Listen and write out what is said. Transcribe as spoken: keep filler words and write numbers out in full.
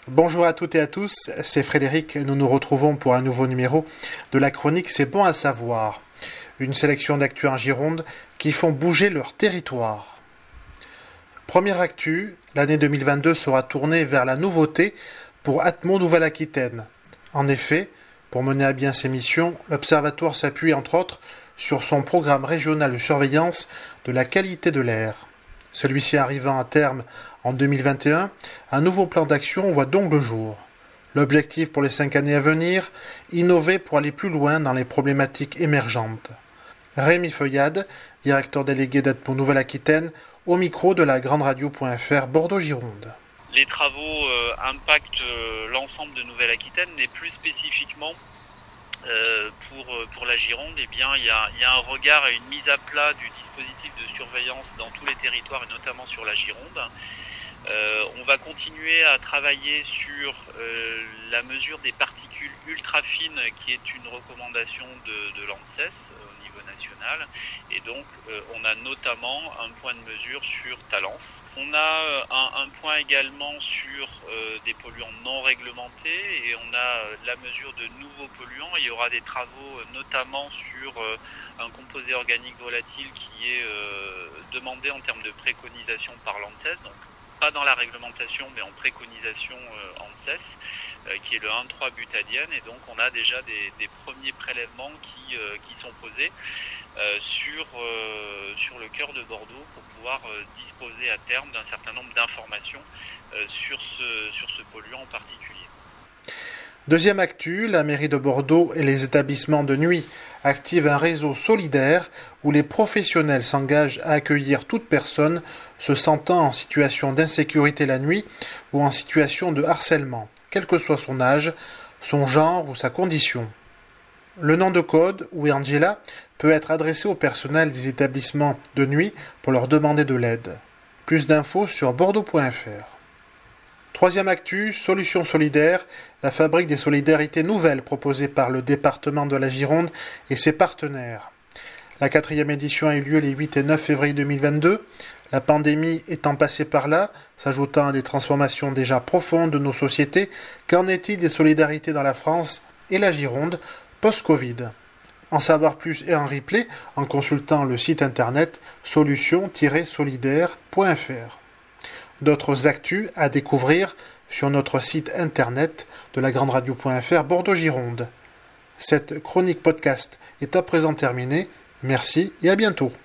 Bonjour à toutes et à tous, c'est Frédéric. Nous nous retrouvons pour un nouveau numéro de la chronique C'est bon à savoir. Une sélection d'actu en Gironde qui font bouger leur territoire. Première actu, l'année deux mille vingt-deux sera tournée vers la nouveauté pour Atmo Nouvelle-Aquitaine. En effet, pour mener à bien ses missions, l'Observatoire s'appuie entre autres sur son programme régional de surveillance de la qualité de l'air. Celui-ci arrivant à terme en deux mille vingt et un, un nouveau plan d'action voit donc le jour. L'objectif pour les cinq années à venir, innover pour aller plus loin dans les problématiques émergentes. Rémi Feuillade, directeur délégué d'Atmo Nouvelle-Aquitaine, au micro de la grande radio point F R Bordeaux-Gironde. Les travaux euh, impactent euh, l'ensemble de Nouvelle-Aquitaine, mais plus spécifiquement euh, pour, pour la Gironde, eh bien, il y a, y a un regard et une mise à plat du dispositif de surveillance dans tous les territoires et notamment sur la Gironde. Euh, on va continuer à travailler sur euh, la mesure des particules ultra fines qui est une recommandation de, de l'ANSES euh, au niveau national et donc euh, on a notamment un point de mesure sur Talence. On a euh, un, un point également sur euh, des polluants non réglementés et on a euh, la mesure de nouveaux polluants. Il y aura des travaux euh, notamment sur euh, un composé organique volatile qui est euh, demandé en termes de préconisation par l'ANSES, donc pas dans la réglementation mais en préconisation euh, ANSES, euh, qui est le un trois butadiène, et donc on a déjà des, des premiers prélèvements qui, euh, qui sont posés euh, sur, euh, sur le cœur de Bordeaux pour pouvoir euh, disposer à terme d'un certain nombre d'informations euh, sur, ce, sur ce polluant en particulier. Deuxième actu, la mairie de Bordeaux et les établissements de nuit activent un réseau solidaire où les professionnels s'engagent à accueillir toute personne se sentant en situation d'insécurité la nuit ou en situation de harcèlement, quel que soit son âge, son genre ou sa condition. Le nom de code, ou Angela, peut être adressé au personnel des établissements de nuit pour leur demander de l'aide. Plus d'infos sur bordeaux point F R. Troisième actu, Solutions Solidaires, la fabrique des solidarités nouvelles proposée par le département de la Gironde et ses partenaires. La quatrième édition a eu lieu les huit et neuf février deux mille vingt-deux. La pandémie étant passée par là, s'ajoutant à des transformations déjà profondes de nos sociétés, qu'en est-il des solidarités dans la France et la Gironde post-Covid ? En savoir plus et en replay en consultant le site internet solutions tiret solidaire point F R. D'autres actus à découvrir sur notre site internet de la grande radio point F R Bordeaux-Gironde. Cette chronique podcast est à présent terminée. Merci et à bientôt.